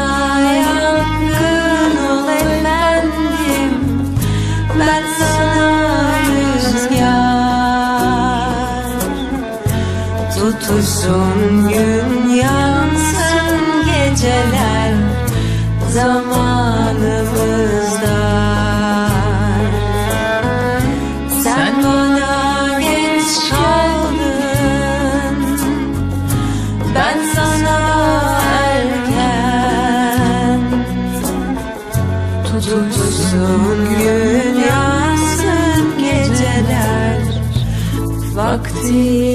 yangın ol efendim, ben sana rüzgar. Tutuşsun gün, yansın geceler, zamanımızda. Sen bana geç kaldın, ben sana erken. Tutuşsun gün, yansın geceler, vakti